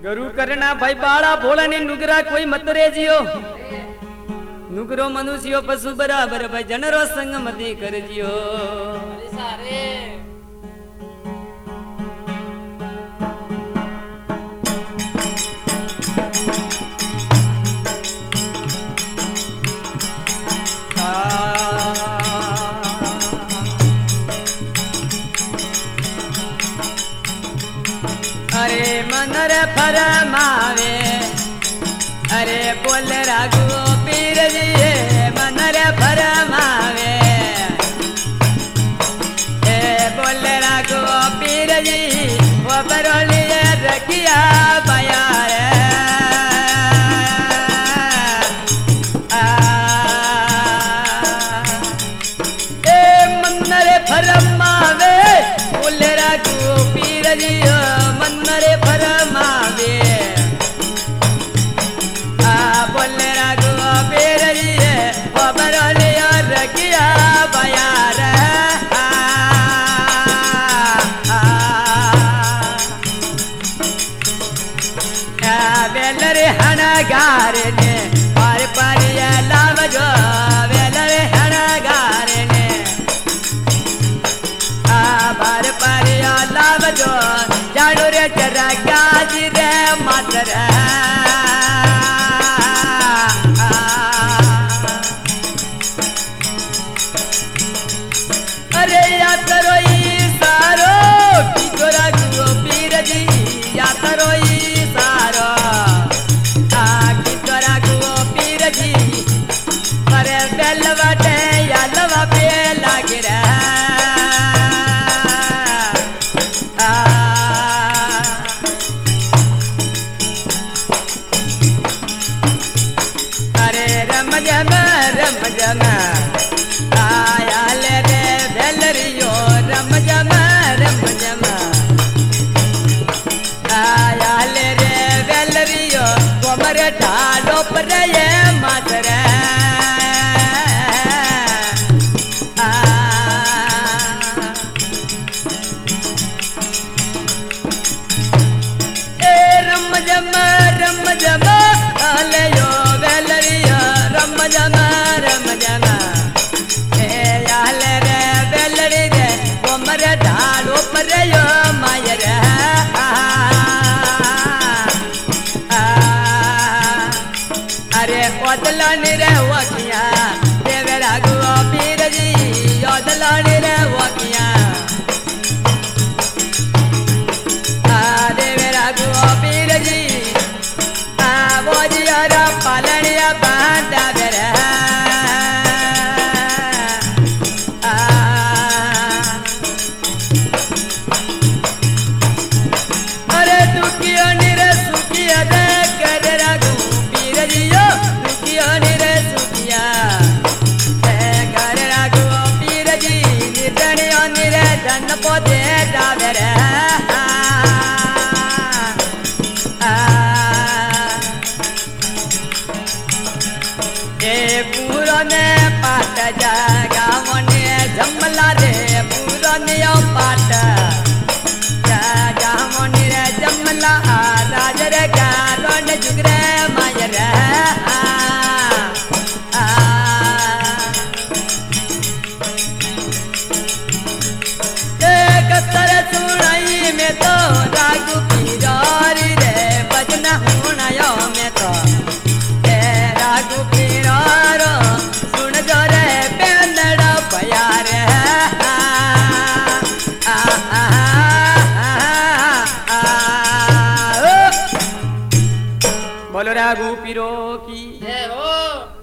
गरु करना भाई बाड़ा भोला ने नुगरा कोई मत रे जियो नुगरो मनुष्यो पशु बराबर भाई जनरो संग मती कर जियो अरे मनर फरमावे अरे बोल राघु पीर जी मनर फरमावे बोल राघु पीर जी वो बरोलिए रखिया बयार मनर फरमावे बोल राघु पीर जी मनरे फरमावे बोल राघु पीर जी वो बरोलिया रखिया बयार वेलरे हणगार ने पार पारिया लाव जो वेलरे हणगार ने पार पारिया लाव जो जानो रे जरा गाज रे मातर अरे या तरो सारो की तोरा गुओ पीर जी या तरो सारो की तोरा गुओ पीर जी अरे बेल बटे या लवा पे लाग रे अरे रम जम आया ले रे बेलरियो रम जम आया ले रे बेलरियो कोमर ढालो पर ये मातर रम जम आलयो बेलरियो रम जम आल रे बेलरी रे कोमर ढालो पर यो मायर अरे ओदलानी रे वकिया देवे राघु पीर जी ओदलानी रे वकिया देवे राघु पीर जी वो जी और पालनिया बांधा बेरा अरे दुखिया निरे सुखिया दे कर राघु पीर जियो दुखिया निरे सुखिया कर राघु पीर जी निर्धनिया निरे धन पोते डावेरे पूरने पाट जागा मने जमला रे पूरने पाट जागा मने रे जमला राज रे गारण जुगरे मायर एक तर सुनाई में तो राघु पीरारी रे बजना होनायो में तो राघु पीरारो सुन जो रे पेंदड़ा प्यार बोलो राघु पीरो की जय हो।